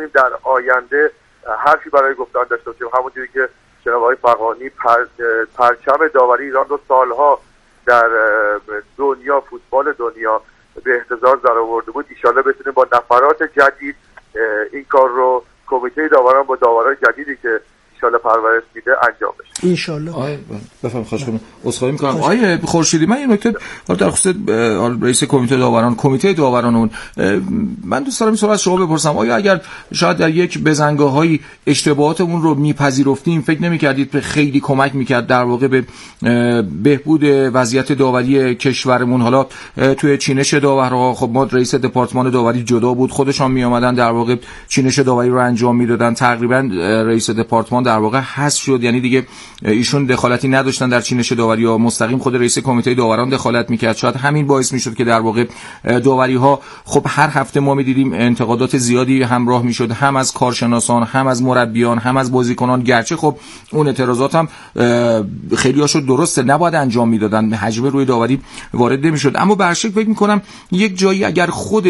بتونیم در آینده حرفی برای گفتن داشته باشیم. همونجوری که جناب آقای فغانی پرچم داوری ایران رو سالها در دنیا، فوتبال دنیا به اهتزاز در آورده بود، ایشالله بتونیم با نفرات جدید این کار رو کمیته داوران با داورای جدیدی که ایشالله پرورش میده انجام بشه ان شاء الله. بفهم خواهش کنم. عذرخواهی می‌کنم آقای خورشیدی، من یه نکته در خصوص رئیس کمیته داوران من دوست دارم این سوال از شما بپرسم. آیا اگر شاید در یک بزنگاه‌های اشتباهاتمون رو میپذیرفتیم، فکر نمی‌کردید خیلی کمک می‌کرد در واقع به بهبود وضعیت داوری کشورمون؟ حالا توی چینش داورها خب ما رئیس دپارتمان داوری جدا بود، خودشان می‌آمدن در واقع چینش داوری رو انجام میدادن. تقریبا رئیس دپارتمان در واقع حذف شد، یعنی دیگه ایشون دخالتی نداشتن در چینش داوری ها، مستقیم خود رئیس کمیته داوران دخالت میکرد. شاید همین باعث میشد که در واقع داوری ها خب هر هفته ما میدیدیم انتقادات زیادی همراه میشد، هم از کارشناسان، هم از مربیان، هم از بازیکنان. گرچه خب اون اعتراضات هم خیلی هاشو درسته نباید انجام میدادن، حجم روی داوری وارد نمیشد، اما به هر شکل فکر میکنم یک جایی اگر خود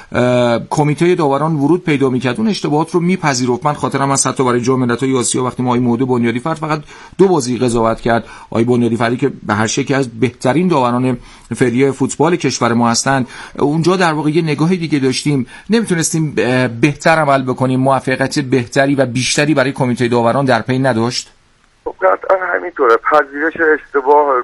کمیته داوران ورود پیدا میکرد اون اشتباهات رو میپذیرفت. من خاطرم از حتی برای جام ملت‌های آسیا وقتی ما آقای مهدی بنیادی‌فر فقط 2 بازی قضاوت کرد، آقای بنیادی‌فری که به هر شکلی از بهترین داوران فعلی فوتبال کشور ما هستند، اونجا در واقع یه نگاه دیگه داشتیم، نمیتونستیم بهتر عمل بکنیم، موفقیت بهتری و بیشتری برای کمیته داوران در پی نداشت. خب قطعا همینطوره. پذیرش اشتباه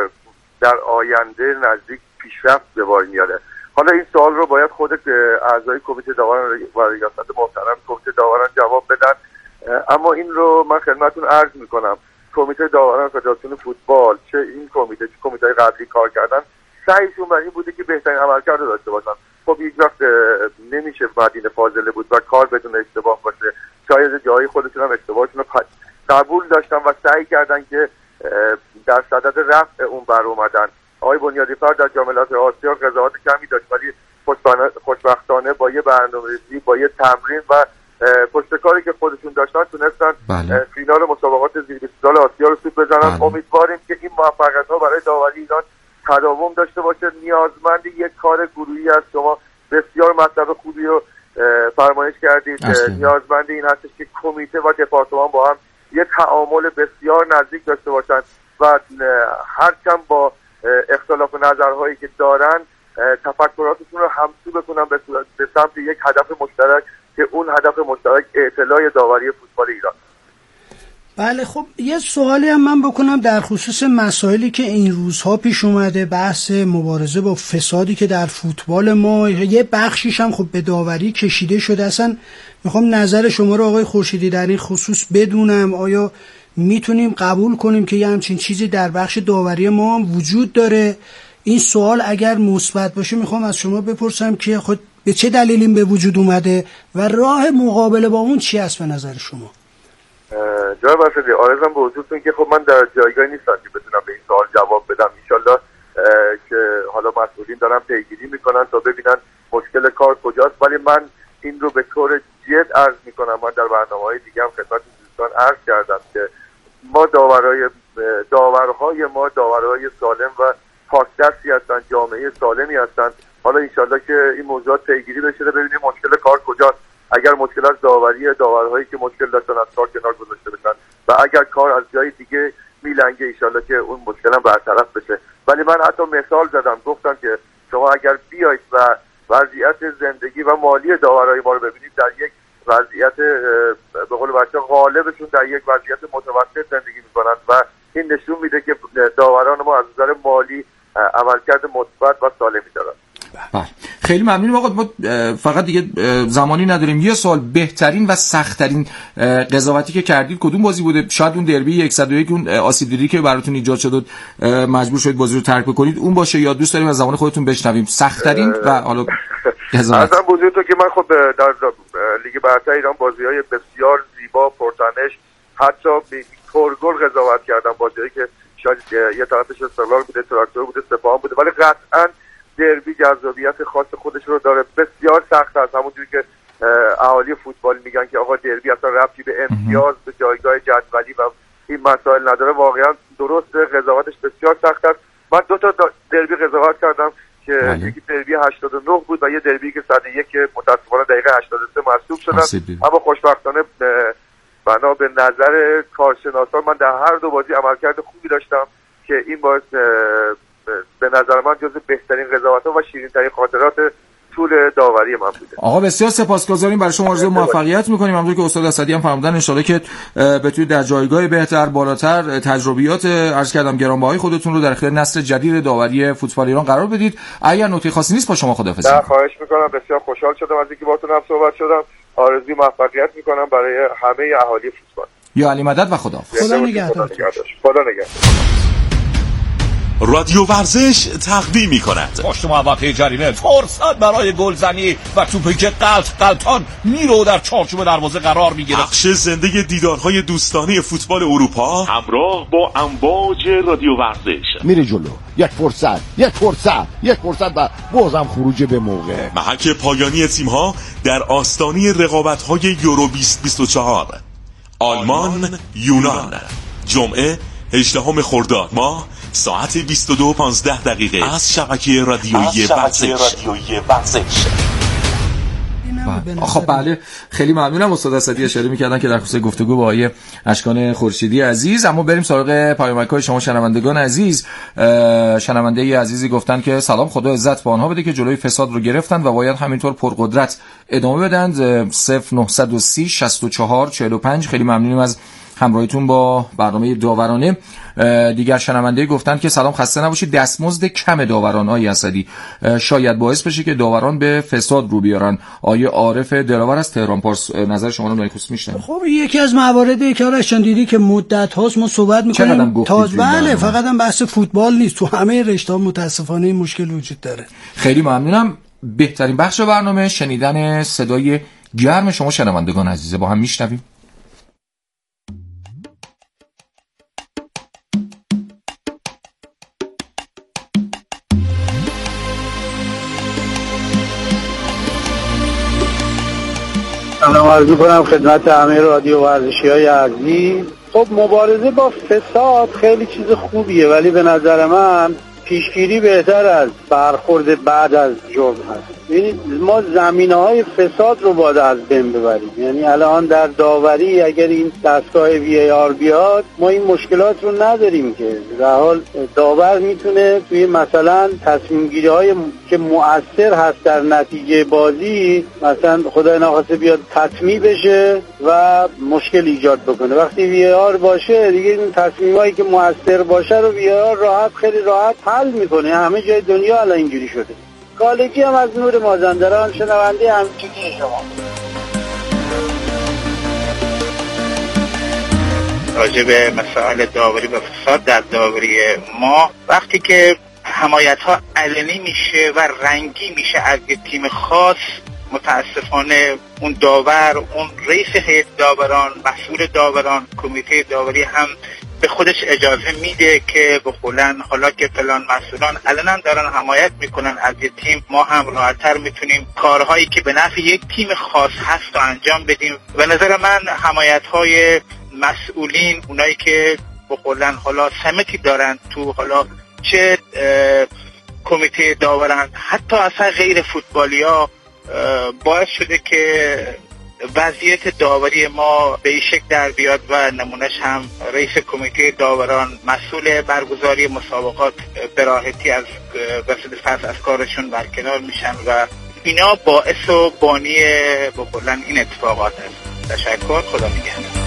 در آینده نزدیک پیشرفت به بار میاره. حالا این سوال رو باید خود اعضای کمیته داوران و ریاست محترم کمیته داوران جواب بدن، اما این رو من خدمتتون عرض میکنم. کمیته داوران فدراسیون فوتبال، چه این کمیته چه کمیته قبلی کار کردن، سعیشون بر این بوده که بهترین عملکرد داشته باشن. خب یک وقت نمیشه مدین فاضله بود و کار بدون اشتباه باشه. شاید جایی خودشون هم اشتباهشون رو قبول داشتن و سعی کردن که در صدد رفع اون بر اومدن. آقای بنیادی‌فر در جام ملت‌های آسیا قضاوت کمی داشت، ولی خوشبختانه با یه برنامه‌ریزی، با یه تمرین و پشتکاری که خودشون داشتن تونستن فینال مسابقات زیر 20 سال آسیا رو سود بزنن. امیدواریم که این موفقیت‌ها برای داوری ایران تداوم داشته باشه. نیازمند یک کار گروهی است. شما بسیار مطلب خوبی رو فرمایش کردید. نیازمند این هستش که کمیته و دپارتمان با هم یک تعامل بسیار نزدیک داشته باشن و هرچند با اختلاف نظرهایی که دارن تفکراتشون رو همسو بکنن به سمت یک هدف مشترک که اون هدف مشترک اطلاع داوری فوتبال ایران. بله، خب یه سوالی هم من بکنم در خصوص مسائلی که این روزها پیش اومده، بحث مبارزه با فسادی که در فوتبال ما یه بخشیش هم خب به داوری کشیده شده. اصلا میخوام نظر شما رو آقای خورشیدی در این خصوص بدونم. آیا میتونیم قبول کنیم که یه همچین چیزی در بخش داوری ما هم وجود داره؟ این سوال اگر مثبت باشه میخوام از شما بپرسم که خود به چه دلیل این به وجود اومده و راه مقابله با اون چی است به نظر شما؟ جناب اسدی، عرضم به حضورتون که خب من در جایگاهی نیستم که بتونم به این سوال جواب بدم. انشالله که حالا مسئولین دارن پیگیری میکنن تا ببینن مشکل کار کجاست، ولی من این رو به طور جد عرض میکنم. من در برنامه‌های دیگه هم خدمت دوستان عرض کردم که ما داورهای ما داورهای سالم و پاکدستی هستن، جامعه سالمی هستن. حالا انشالله که این موضوعات پیگیری بشه ببینیم مشکل کار کجاست. اگر مشکل از داورهایی که مشکل داشتن از کار کنار گذاشته بشن و اگر کار از جای دیگه میلنگه انشالله که اون مشکل هم برطرف بشه. ولی من حتی مثال زدم، گفتم که شما اگر بیایید و وضعیت زندگی و مالی داورای ما رو ببینید، در یک وضعیت به قول بچه‌ها غالبشون در یک وضعیت متوسط زندگی میکنن و این نشون میده که داوران ما از نظر مالی عملکرد مثبت و سالمی دارن. خیلی ممنونم آقا. ما فقط دیگه زمانی نداریم. یه سوال، بهترین و سخت‌ترین قضاوتی که کردید کدوم بازی بوده؟ شاید اون دربی 101 اون آسیب دیدی که براتون ایجاد شد مجبور شدید بازی رو ترک بکنید اون باشه، یا دوست داریم از زبان خودتون بشنویم سخت‌ترین و حالا قضاوت؟ ازم بزرگ تو که من خب در لیگ برتر ایران بازی‌های بسیار زیبا پرتنش حتی پرگل قضاوت کردم، بازی‌هایی که شاید یه طرفش استقلال بوده، تراکتور بوده، سپاهان بوده، ولی قطعاً دربی جذابیت خاص خودش رو داره. بسیار سخت است، همونجوری که اهالی فوتبال میگن که آقا دربی اصلا ربطی به امتیاز به جایگاه جدولی و این مسائل نداره. واقعا درست، قضاوتش بسیار سخت است. من 2 تا دربی قضاوت کردم که یکی دربی 89 بود و یه دربی که 101 متأسفانه دقیقه 83 محسوب شدن، اما خوشبختانه بنا به نظر کارشناسان من در هر دو بازی عملکرد خوبی داشتم که این باعث به نظر من جز بهترین قضاوت‌ها و شیرین‌ترین خاطرات طول داوری من بوده. آقا بسیار سپاسگزاریم، برای شما آرزوی موفقیت می‌کنیم. همونطور که استاد اسدی هم فرمودن ان شاءالله که بتونید در جایگاه بهتر، بالاتر، تجربیات عرض کردم گرانبهای خودتون رو در اختیار نسل جدید داوری فوتبال ایران قرار بدید. اگر نکته خاصی نیست با شما خداحافظی. نه خواهش می‌کنم، بسیار خوشحال شدم از اینکه باهاتون هم صحبت شدم. آرزوی موفقیت می‌کنم برای همه اهالی فوتبال. یا علی مدد و خداحافظ. خدا نگهدار. خدا نگهدار. رادیو ورزش تقدیم می‌کند پشت محوطه جریمه فرصت برای گلزنی و توپی که غلطان میره در چارچوب دروازه قرار میگیره. بخش زنده دیدارهای دوستانه فوتبال اروپا همراه با امواج رادیو ورزش میره جلو. یک فرصت و بازم خروج به موقع. محک پایانی تیم‌ها در آستانه رقابت‌های یورو 2024 آلمان یونان، جمعه 18 خرداد ماه ساعت 22:15 از شبکه رادیویی ورزش. خب بله، خیلی ممنونم. استاد اسدی اشاره می‌کردن که در خصوص گفتگو با آقای اشکان خورشیدی عزیز. اما بریم سراغ پیامک‌های شما شنوندگان عزیز. شنونده عزیزی گفتن که سلام، خدا عزت به آنها بده که جلوی فساد رو گرفتن و باید همینطور پرقدرت ادامه بدن. 0930 64 45. خیلی ممنونیم از همراهیتون با برنامه داورانه. دیگر شنونده گفتن که سلام، خسته نباشید. دستمزد کم داوران آقای اسدی شاید باعث بشه که داوران به فساد رو بیارن. آقای عارف دلاور از تهران پارس، نظر شما رو نایخوس میشنم. خب یکی از مواردی که آرشان دیدی که مدت هاست ما صحبت میکنیم بله، فقط هم بحث فوتبال نیست، تو همه رشته‌ها متاسفانه این مشکل وجود داره. خیلی ممنونم. بهترین بخش برنامه شنیدن صدای گرم شما شنوندگان عزیزه، با هم میشنویم. سلام عرض می‌کنم خدمت همه رادیو ورزشی‌های عزیز. خب مبارزه با فساد خیلی چیز خوبیه، ولی به نظر من پیشگیری بهتر از برخورد بعد از جرم هست. یعنی ما زمینه‌های فساد رو باید از بین ببریم. یعنی الان در داوری اگر این دستگاه VAR بیاد ما این مشکلات رو نداریم که در حال داور میتونه توی مثلا تصمیم گیری‌های که مؤثر هست در نتیجه بازی، مثلا خدای نخواسته بیاد تطمیع بشه و مشکل ایجاد بکنه. وقتی VAR باشه دیگه این تصمیمایی که مؤثر باشه رو VAR خیلی راحت حل میکنه. همه جای دنیا الان اینجوری شده. کالجی هم از نور مازندران، شنونده همچنین شما. راجع به مسائل داوری و فساد در داوری ما، وقتی که حمایت‌ها علنی میشه و رنگی میشه از یک تیم خاص، متاسفانه اون داور، اون رئیس هیئت داوران، مسئول داوران، کمیته داوری هم به خودش اجازه میده که بخولن حالا که فلان مسئولان علنا دارن حمایت میکنن از یک تیم، ما هم راحت‌تر میتونیم کارهایی که به نفع یک تیم خاص هست رو انجام بدیم. به نظر من حمایت‌های مسئولین، اونایی که بخولن حالا سمتی دارن تو حالا چه کمیته داوران، حتی اصلا غیر فوتبالیا، باعث شده که وضعیت داوری ما به این شکل در بیاد و نمونش هم رئیس کمیته داوران، مسئول برگزاری مسابقات به راحتی از وسط فصل از کارشون برکنار میشن و اینا باعث و بانی بکلن این اتفاقات است. تشکر، خدا نگهدار.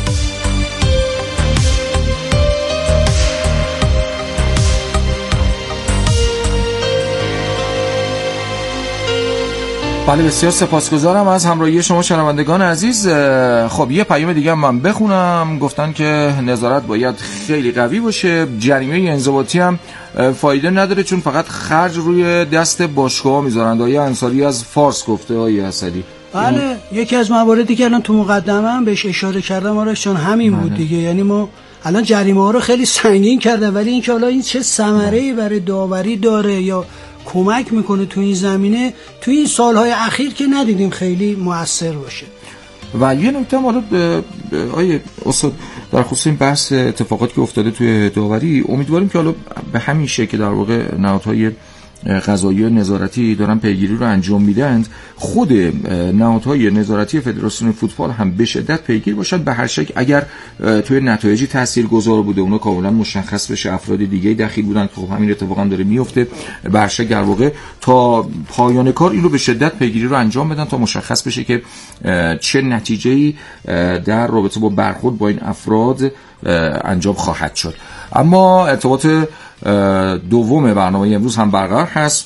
بله، بسیار سپاسگزارم از همراهی شما شنوندگان عزیز. خب یه پیام دیگه من بخونم. گفتن که نظارت باید خیلی قوی باشه، جریمه انضباطی هم فایده نداره چون فقط خرج روی دست باشگاه‌ها میذارن. آقای انصاری از فارس گفته آقای اسدی. بله، یکی از مواردی که الان تو مقدمه هم بهش اشاره کردم آرش جان همین بود دیگه. یعنی ما الان جریمه ها رو خیلی سنگین کردن، ولی اینکه حالا این چه ثمره‌ای برای داوری داره یا کمک میکنه تو این زمینه، تو این سالهای اخیر که ندیدیم خیلی مؤثر باشه. و یه نکته حالا آیه استاد در خصوص این بحث اتفاقاتی که افتاده توی داوری، امیدواریم که حالا به همین شکل در واقع نهادهای قضایی نظارتی دارن پیگیری رو انجام میدن، خود نهادهای نظارتی فدراسیون فوتبال هم به شدت پیگیر باشن. به هر شکل اگر توی نتایجی تاثیرگذار بوده اونا کاملا مشخص بشه، افراد دیگه دخیل بودن که خب همین اتفاق هم داره میفته، به هر شکل در واقع تا پایان کار این رو به شدت پیگیری رو انجام بدن تا مشخص بشه که چه نتیجه‌ای در رابطه با برخورد با این افراد انجام خواهد شد. اما ارتباط دوم برنامه امروز هم برقرار هست.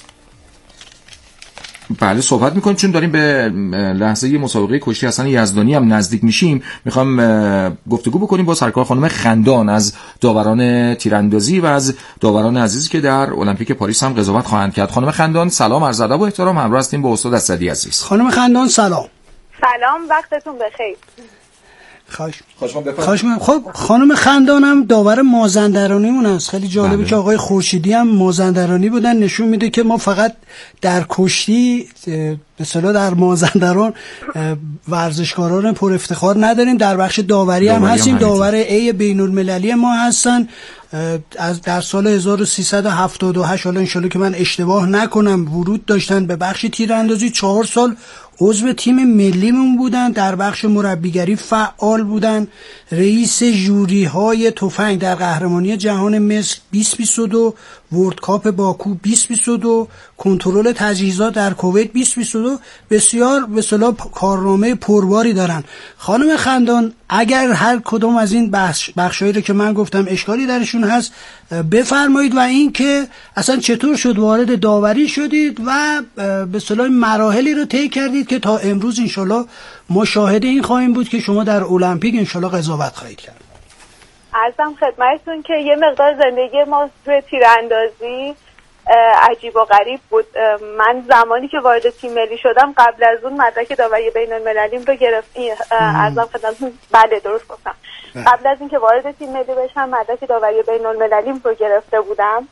بله صحبت میکنیم چون داریم به لحظه مسابقه کشتی حسن یزدانی هم نزدیک میشیم. میخوام گفتگو بکنیم با سرکار خانم خندان از داوران تیراندازی و از داوران عزیزی که در المپیک پاریس هم قضاوت خواهند کرد. خانم خندان سلام، عرض ادب و احترام، همراه هستیم با استاد اسدی عزیز. خانم خندان سلام. سلام، وقتتون بخیر. خواهش می‌کنم. خب خانم خندانم داور مازندرانیمون است. خیلی جالبه که آقای خورشیدی هم مازندرانی بودن، نشون میده که ما فقط در کشتی به اصطلاح در مازندران ورزشکاران پر افتخار نداریم، در بخش داوری هم هستیم. داور ای بین المللی ما هستن از در سال 1378. حالا انشالله که من اشتباه نکنم ورود داشتن به بخش تیراندازی. 4 سال عضو تیم ملیمون بودن، در بخش مربیگری فعال بودن، رئیس جوری های تفنگ در قهرمانی جهان مصر 2022، ورلد کاپ باکو 2022، کنترل تجهیزات در کویت 2022. بسیار به اصطلاح کارنامه پرباری دارن. خانم خندان اگر هر کدوم از این بخشایی رو که من گفتم اشکالی درشون هست بفرمایید و این که اصلا چطور شد وارد داوری شدید و به اصطلاح مراحلی رو طی کردید که تا امروز انشالله ما شاهد این خواهیم بود که شما در المپیک انشالله قضاوت خواهید کرد. عرضم خدمتتون که یه مقدار زندگی ما توی تیراندازی عجیب و غریب بود. من زمانی که وارد تیم ملی شدم قبل از اون مدرک داوری بین المللیم رو گرفتم. عرضم خدمتتون بله درست گفتم. قبل از اینکه وارد تیم ملی بشم مدرک داوری بین المللیم رو گرفته بودم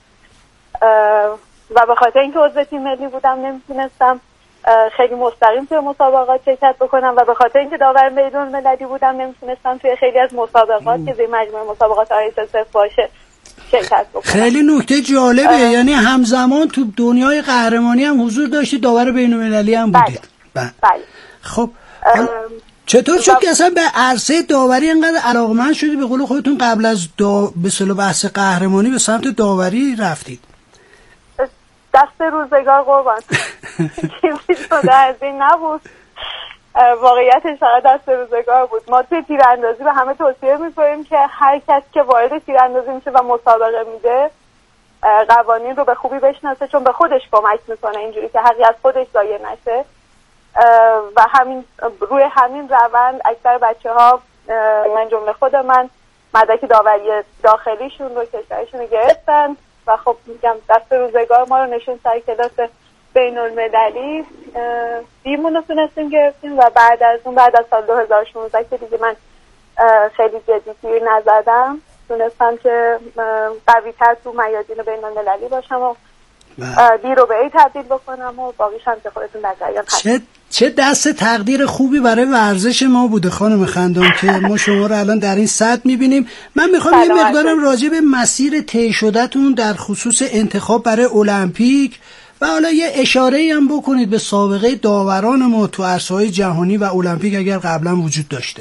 و به خاطر اینکه عضو تیم ملی بودم نمیتونستم خیلی مستقیم توی مسابقات شرکت بکنم و به خاطر اینکه داور بین المللی بودم نمیتونستم توی خیلی از مسابقات که زیر مجموعه مسابقات ISSF باشه شرکت بکنم. خیلی نکته جالبه. یعنی همزمان تو دنیای قهرمانی هم حضور داشتی، داور بین المللی هم بودید. بله. خب چطور شد که اصلا به عرصه داوری اینقدر علاقمند شدی؟ به قول خودتون قبل از به اصطلاح بحث قهرمانی به سمت داوری رفتید. دست روزگار قربان چیزی شده از این نبود، واقعیتش فقط دست روزگار بود. ما توی تیراندازی به همه توصیه میکنیم که هر کس که وارد تیراندازی میشه و مسابقه میده قوانین رو به خوبی بشناسه، چون به خودش کمک میکنه اینجوری که حقی از خودش ضایع نشه و همین روی همین روند اکثر بچه‌ها من جمله خود من مدرک داوری داخلیشون رو کشورشون رو گرفتن و خب میگم دست روزگار ما رو نشون سر کلاس بین المللی بیمون رو تونستیم گرفتیم و بعد از سال 2016 که دیگه من خیلی جدی تیر نزدم تونستم که قوی تر تو میادین بین المللی باشم و دی رو به ای تبدیل بکنم و باقیش هم که خودتون در جریان هستید. چه دست تقدیر خوبی برای ورزش ما بوده خانم خندان که ما شما رو الان در این سطح میبینیم. من میخوام یه مقدارم راجع به مسیر طی شده‌تون در خصوص انتخاب برای المپیک و حالا یه اشاره‌ای هم بکنید به سابقه داوران ما تو عرصه‌های جهانی و المپیک اگر قبلا وجود داشته.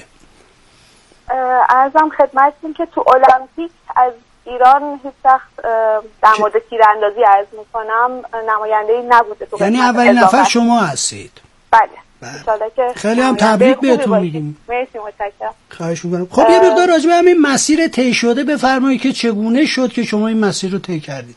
عرضم خدمتتون که تو المپیک از ایران هیچ وقت در مورد تیراندازی عرض میکنم نماینده‌ای نبوده. یعنی اولین نفر شما هستید؟ بله. خیلی هم تبریک بهتون میگیم. مرسی، متشکرم. خواهش می‌کنم. خب یه مقدار راجع به همین مسیر طی شده بفرمایید که چگونه شد که شما این مسیر رو طی کردید؟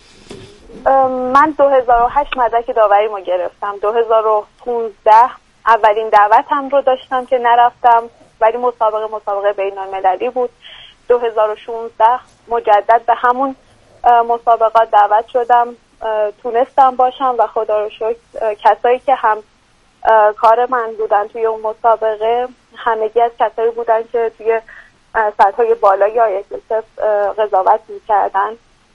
من 2008 مدرک داوریمو گرفتم. 2015 اولین دعوتم رو داشتم که نرفتم ولی مسابقه بین المللی بود. 2016 مجدد به همون مسابقات دعوت شدم، تونستم باشم و خدا رو شکر کسایی که هم کار من بودن توی اون مسابقه همگی از کسایی بودن که توی سطح‌های بالای ISSF قضاوت می‌کردن.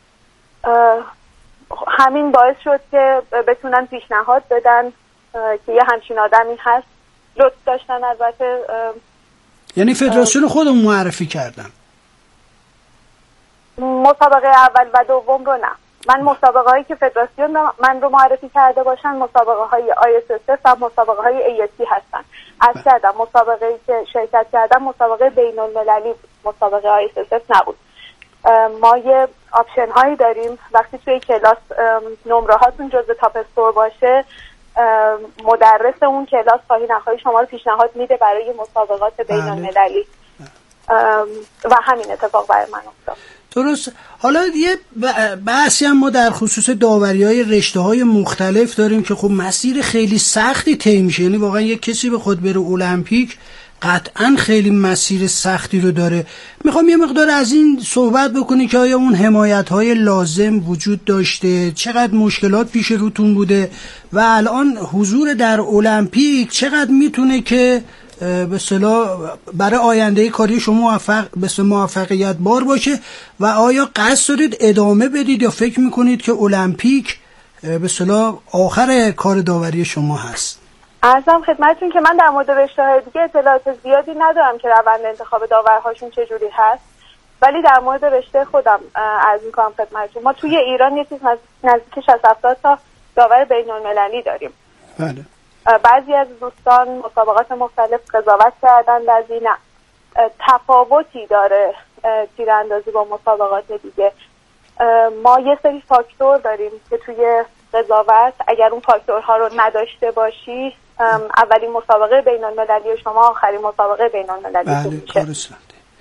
همین باعث شد که بتونن پیشنهاد بدن که یه همچین آدمی هست. لطف داشتن البته. یعنی فدراسیون خودمون معرفی کردن؟ مسابقه اول و دوم رو نه. من مسابقه هایی که فدراسیون من رو معرفی کرده باشن مسابقه های ISSF و مسابقه های ASC هستن. از کردم مسابقه ای که شرکت کردم مسابقه بین المللی مسابقه ISSF نبود. ما یه آپشن هایی داریم وقتی توی کلاس نمره هاتون جزو تاپ اسکور باشه مدرس اون کلاس خواهی نخواهی شما رو پیشنهاد میده برای مسابقات بین المللی و همین اتفاق برای من افتاد. درست. حالا یه بحثی هم ما در خصوص داوری‌های رشته‌های مختلف داریم که خب مسیر خیلی سختی طی میشه، یعنی واقعا یک کسی به خود بره المپیک قطعا خیلی مسیر سختی رو داره. میخوام یه مقدار از این صحبت بکنی که آیا اون حمایت‌های لازم وجود داشته، چقدر مشکلات پیش روتون بوده و الان حضور در المپیک چقدر میتونه که به اصطلاح برای آینده کاری شما موفقیت بار باشه و آیا قصد دارید ادامه بدید یا فکر میکنید که المپیک به اصطلاح آخر کار داوری شما هست؟ عرضم خدمتتون که من در مورد رشته‌های دیگه اطلاعات زیادی ندارم که روند انتخاب داورهاشون چجوری هست، ولی در مورد رشته خودم عرض میکنم خدمتتون ما توی ایران یه چیز نزدیک 60-70 تا داور بین‌المللی داریم. بله. بعضی از دوستان مسابقات مختلف قضاوت کردن، بعضی نه. تفاوتی داره تیراندازی با مسابقات دیگه. ما یه سری فاکتور داریم که توی قضاوت اگر اون فاکتورها رو نداشته باشی اولین مسابقه بین المللی شما آخرین مسابقه بین المللی میشه.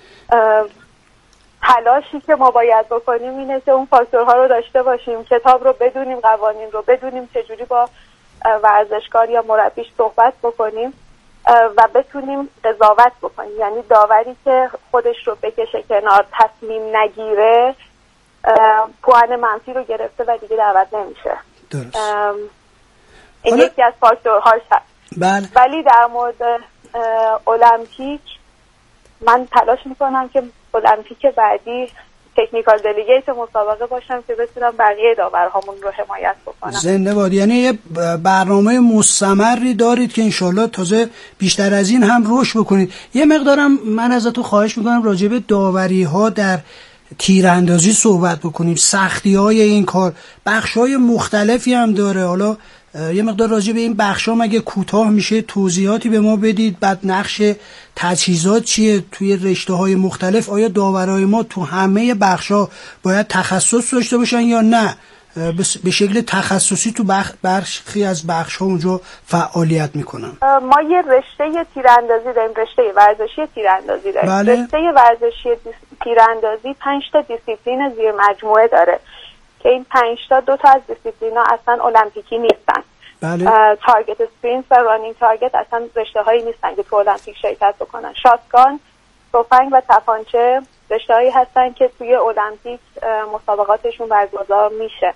تلاشی که ما باید بکنیم اینه که اون فاکتورها رو داشته باشیم، کتاب رو بدونیم، قوانین رو بدونیم، چجوری با ورزشکار یا مربیش صحبت بکنیم و بتونیم قضاوت بکنیم. یعنی داوری که خودش رو بکشه کنار تصمیم نگیره پوان منفی رو گرفته و دیگه دعوت نمیشه. درست. این یکی از فاکتورهاش هست. بله. ولی در مورد المپیک من تلاش میکنم که المپیک بعدی تکنیکال دلیگیت مسابقه باشم که بتونم بقیه داورهامون رو حمایت بکنم. زنده باد. یعنی یه برنامه مستمری دارید که انشالله تازه بیشتر از این هم رشد بکنید. یه مقدارم من ازتون خواهش میکنم راجع به داوری ها در تیراندازی صحبت بکنیم. سختی های این کار بخش های مختلفی هم داره. حالا یه مقدار راجع به این بخش ها مگه کوتاه میشه توضیحاتی به ما بدید؟ بعد نقش تجهیزات چیه توی رشته های مختلف؟ آیا داورای ما تو همه بخش ها باید تخصص داشته باشن یا نه به شکل تخصصی تو برخی از بخش ها اونجا فعالیت میکنن؟ ما یه رشته تیراندازی داریم، رشته ورزشی تیراندازی داریم. بله. رشته ورزشی تیراندازی 5 تا دیسیپلین زیر مجموعه داره که این 5 تا 2 تا از دیسیپلینا اصلا المپیکی نیستن. بله. تارگت اسپرینت و رانینگ تارگت اصلا رشته هایی نیستن که تو المپیک شرکت بکنن. شاتگان، تفنگ و تپانچه رشته هایی هستن که توی المپیک مسابقاتشون برگزار میشه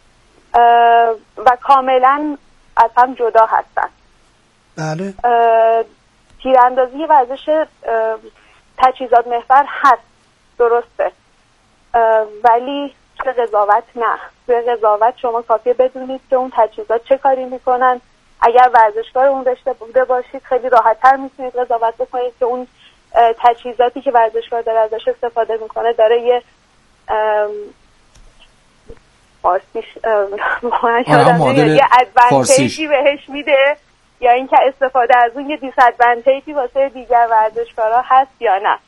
و کاملا از هم جدا هستن. بله. تیراندازی ورزش تجهیزات محور هست، درسته، ولی توی قضاوت نه. توی قضاوت شما کافیه بدونید که اون تجهیزات چه کاری میکنن. اگر ورزشکار اون رشته بوده باشید خیلی راحت‌تر میتونید قضاوت بکنید که اون تجهیزاتی که ورزشکار داره ازش استفاده میکنه داره یه یه ادوانتیجی بهش میده یا اینکه استفاده از اون یه دیس ادوانتیجی واسه دیگر ورزشکارا هست یا نه.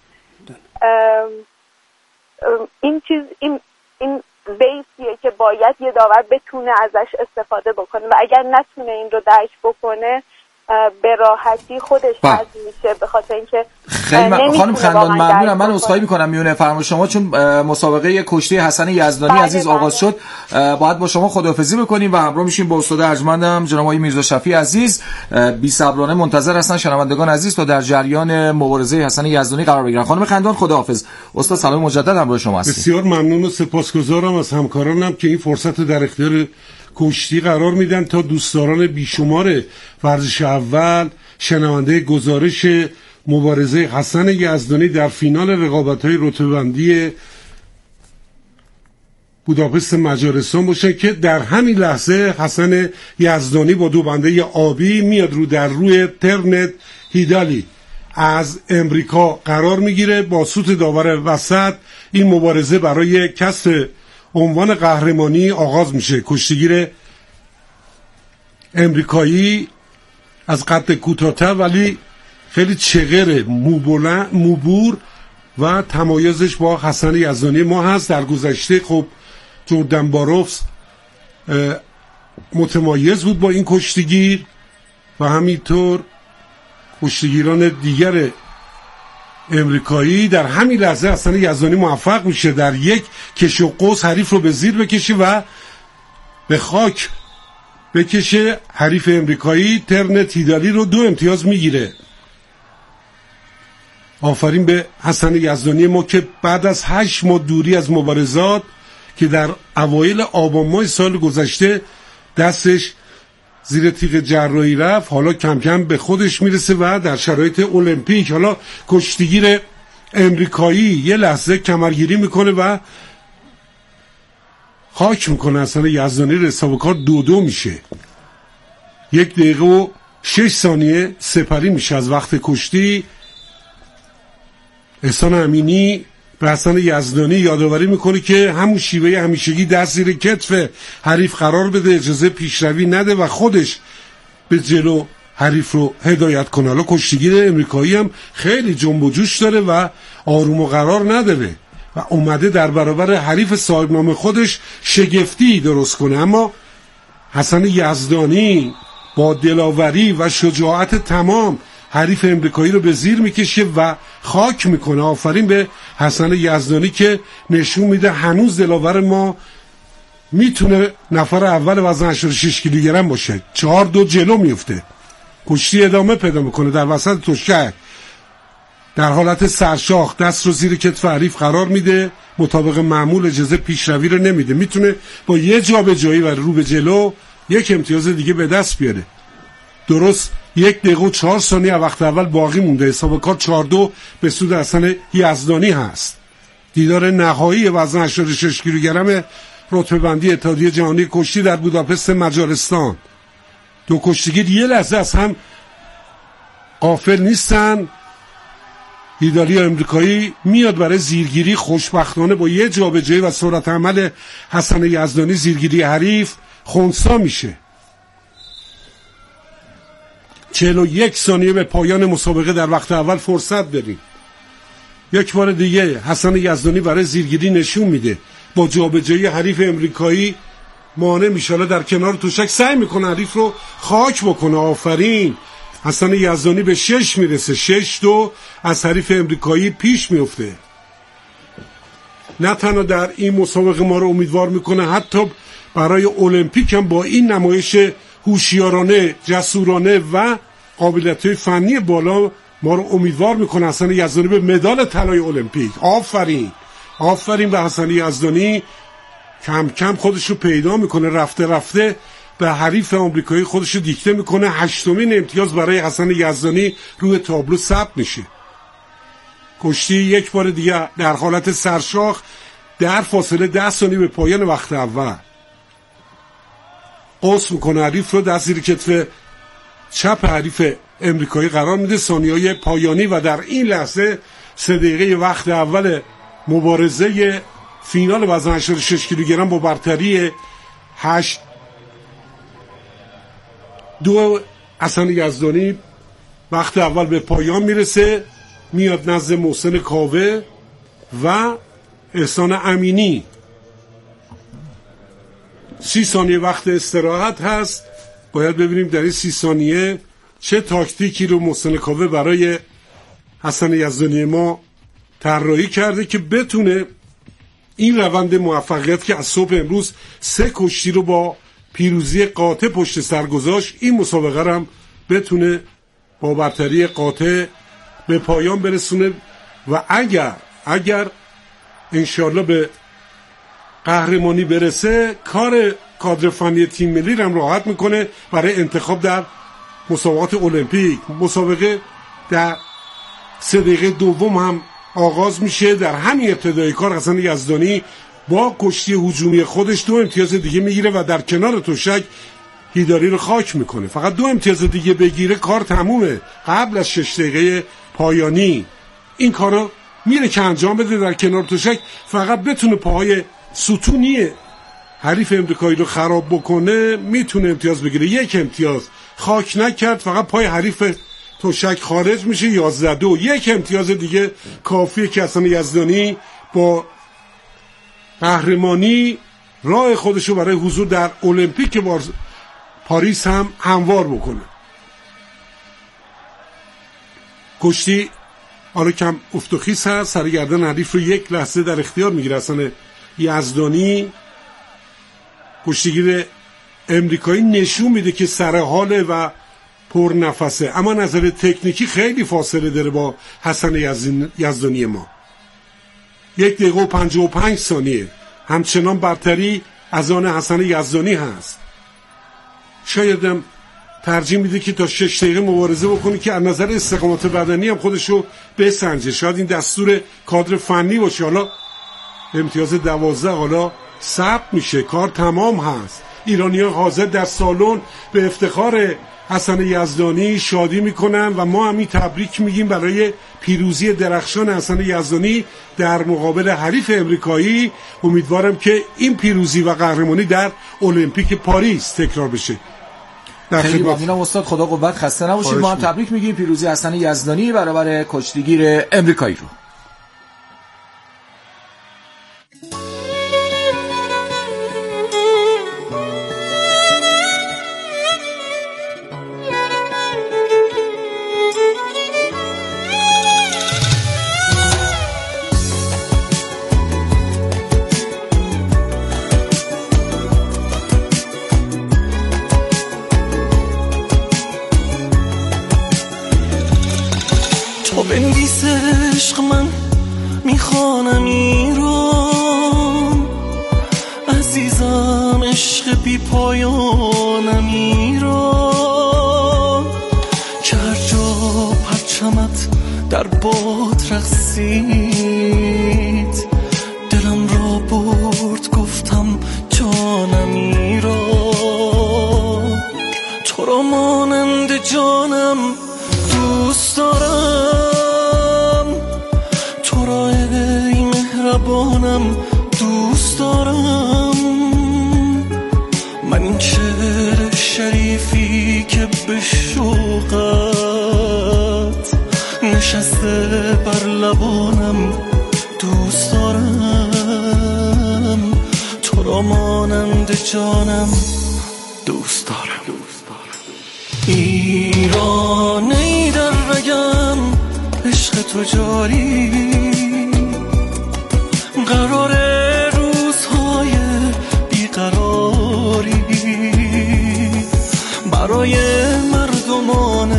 این چیز این بیسیه که باید یه داور بتونه ازش استفاده بکنه و اگر نتونه این رو درک بکنه به راحتی خودش حذف میشه، به خاطر اینکه خیلی خانم خندان ممنونم. من عذرخواهی میکنم میونه فرمایش شما چون مسابقه کشتی حسن یزدانی عزیز آغاز شد باید با شما خداحافظی بکنیم و همراه میشیم با استاد ارجمندم جناب آقای میرزا شفیع عزیز. بی صبرانه منتظر هستن شنوندگان عزیز تا در جریان مبارزه حسن یزدانی قرار بگیرن. خانم خندان خداحافظ. استاد سلام مجدد همراه شما هستیم. بسیار ممنون و سپاسگزارم از همکارانم که این فرصت رو در اختیار کشتی قرار میدن تا دوستداران بیشمار ورزش اول شنونده گزارش مبارزه حسن یزدانی در فینال رقابت‌های رتبه‌بندی بوداپست مجارستان باشن که در همین لحظه حسن یزدانی با دو بنده آبی میاد رو در روی ترنت هیدالی از امریکا قرار میگیره. با سوت داور وسط این مبارزه برای کسب عنوان قهرمانی آغاز میشه. کشتیگیر امریکایی از قد کوتاه‌تر ولی خیلی چغر، موبور و تمایزش با حسن یزدانی ما هست. در گذشته خب جردن باروفس متمایز بود با این کشتیگیر و همینطور کشتیگیران دیگر امریکایی. در همین لحظه حسن یزدانی موفق میشه در یک کش و قوس حریف رو به زیر بکشه و به خاک بکشه. حریف امریکایی ترن تیدالی رو 2 امتیاز میگیره. آفرین به حسن یزدانی ما که بعد از 8 ماه دوری از مبارزات که در اوایل آبان ماه سال گذشته دستش زیر تیغ جراحی رفت، حالا کم کم به خودش میرسه و در شرایط المپیک حالا کشتیگیر امریکایی یه لحظه کمرگیری میکنه و خاک میکنه. حسن یزدانی حساب کار 2-2 میشه. 1 دقیقه و 6 ثانیه سپری میشه از وقت کشتی. احسان امینی به حسن یزدانی یادآوری میکنه که همون شیوه همیشگی دست زیر کتف حریف قرار بده، اجازه پیشروی نده و خودش به جلو حریف رو هدایت کنه. حالا کشتیگیر امریکایی هم خیلی جنب و جوش داره و آروم و قرار نداره و اومده در برابر حریف صاحب نام خودش شگفتی درست کنه. اما حسن یزدانی با دلاوری و شجاعت تمام حریف امریکایی رو به زیر میکشه و خاک میکنه. آفرین به حسن یزدانی که نشون میده هنوز دلاور ما میتونه نفر اول وزن 86 کیلوگرم باشه. 4-2 جلو میفته. کشتی ادامه پیدا میکنه. در وسط تشک در حالت سرشاخ دست رو زیر کتف حریف قرار میده، مطابق معمول اجازه پیشروی رو نمیده. میتونه با یه جابجایی و رو به جلو 1 امتیاز دیگه به دست بیاره. درست 1 دقیقه و 4 ثانیه وقت اول باقی مونده. حساب کار 4-2 به سود حسن یزدانی هست. دیدار نهایی وزن 86 کیلوگرم رتبه بندی اتحادیه جهانی کشتی در بوداپست مجارستان. 2 کشتیگیر یه لحظه از هم غافل نیستن. دیداری امریکایی میاد برای زیرگیری، خوشبختانه با یه جابجایی و سرعت عمل حسن یزدانی زیرگیری حریف خنثی میشه. 41 ثانیه به پایان مسابقه در وقت اول فرصت داریم. یک بار دیگه حسن یزدانی برای زیرگیری نشون میده، با جابجایی حریف امریکایی مانع میشه. در کنار تشک سعی میکنه حریف رو خاک بکنه. آفرین، حسن یزدانی به 6 میرسه. 6-2 از حریف امریکایی پیش میفته. نه تنها در این مسابقه ما رو امیدوار میکنه، حتی برای المپیک هم با این نمایش هوشیارانه، جسورانه و قابلیت‌های فنی بالا ما رو امیدوار میکنه. حسن یزدانی به مدال طلای المپیک. آفرین به حسن یزدانی. کم کم خودش رو پیدا میکنه، رفته رفته به حریف آمریکایی خودش رو دیکته میکنه. 8مین امتیاز برای حسن یزدانی روی تابلو ثبت میشه. کشتی یک بار دیگه در حالت سرشاخ در فاصله 10 ثانیه به پایان وقت اول قوس میکنه. حریف رو دست زیر کتف چپ حریف امریکایی قرار میده. ثانیه‌های پایانی و در این لحظه 3 دقیقه وقت اول مبارزه فینال وزن 86 کیلوگرم با برتری 8-2 حسن یزدانی وقت اول به پایان میرسه. میاد نزد محسن کاوه و احسان امینی. 30 ثانیه وقت استراحت هست. باید ببینیم در این 30 ثانیه چه تاکتیکی رو محسن کاوه برای حسن یزدانی ما طراحی کرده که بتونه این روند موفقیت که از صبح امروز 3 کشتی رو با پیروزی قاطع پشت سر گذاشت، این مسابقه رو هم بتونه با برتری قاطع به پایان برسونه و اگر انشالله به قهرمانی برسه، کار کادر فنی تیم ملی رو هم راحت میکنه برای انتخاب در مسابقات المپیک. مسابقه در 3 دقیقه دوم هم آغاز میشه. در همین ابتدای کار حسن یزدانی با کشتی هجومی خودش 2 امتیاز دیگه میگیره و در کنار تشک هیداری رو خاک میکنه. فقط 2 امتیاز دیگه بگیره کار تمومه. قبل از 6 دقیقه پایانی این کارو میره که انجام بده در کنار تشک، فقط بتونه پاهای ستونی حریف امریکایی رو خراب بکنه میتونه امتیاز بگیره. 1 امتیاز خاک نکرد، فقط پای حریف تشک خارج میشه 11-2. 1 امتیاز دیگه کافیه که حسن یزدانی با قهرمانی راه خودشو برای حضور در المپیک پاریس هم هموار بکنه. کشتی آره کم افت و خیز هست، سرگردن حریف رو 1 لحظه در اختیار میگیره حسن یزدانی. کشتیگیر امریکایی نشون میده که سر حاله و پر نفسه، اما نظر تکنیکی خیلی فاصله داره با حسن یزدانی ما. 1 دقیقه و 55 ثانیه همچنان برتری از آن حسن یزدانی هست. شایدم ترجیح میده که تا 6 دقیقه مبارزه بکنه که از نظر استقامت بدنی هم خودشو بسنجه. شاید این دستور کادر فنی باشه. حالا امتیاز 12 حالا ثبت میشه، کار تمام هست. ایرانیان حاضر در سالن به افتخار حسن یزدانی شادی میکنن و ما هم تبریک میگیم برای پیروزی درخشان حسن یزدانی در مقابل حریف امریکایی. امیدوارم که این پیروزی و قهرمانی در المپیک پاریس تکرار بشه. خیلی ممنونم استاد، خدا قوت، خسته نباشید. ما هم تبریک میگیم پیروزی حسن یزدانی برابر کشتیگیر امریکایی رو. بنویس عشق من میخوانم ایران، عزیزم عشق بی پایانم ایران، که هر جا پرچمت در باد رقصید دلم را برد گفتم جانم ایران، تو را مانند جانم دوست دارم، تو را ای مهربانم دوست دارم، من این شعر شریفی که به شوقت نشسته بر لبانم دوست دارم، تو را مانند جانم دوست دارم. ایران ای در رگم عشق تو جاری، قرار روزهای بیقراری برای مردمان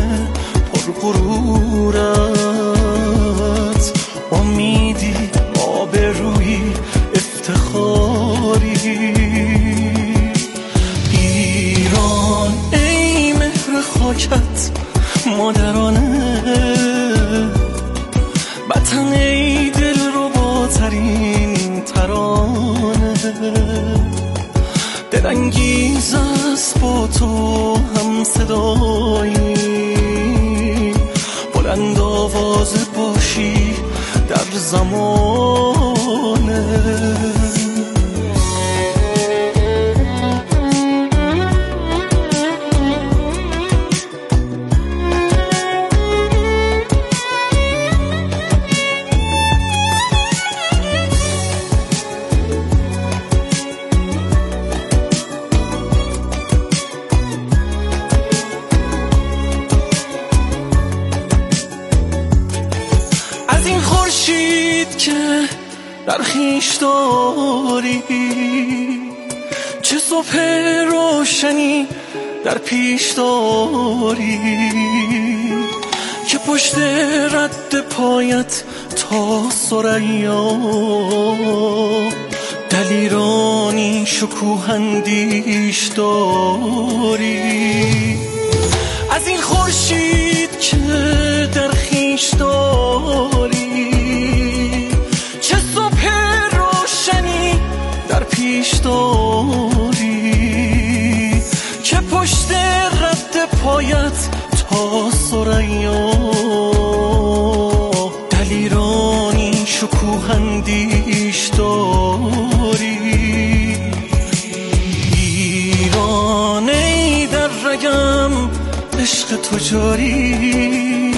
پرغرورت، امیدی آبرویی افتخاری. ایران ای مهر خاکت مادرانه، وطن ای دل رو با ترین ترانه، دلانگیز است با تو هم صدایی، بلند آواز باشی در زمانه. که در خویش داری چه صبح روشنی در پیش داری، که پشت رد پایت تا ثریا دلیرانی شکوهندیش داری. از این خورشید که در خویش داری چه صبح روشنی در پیش داری، که پشت رد پایت تا ثریا دلیرانی شکوهندیش داری. عشق تو جاری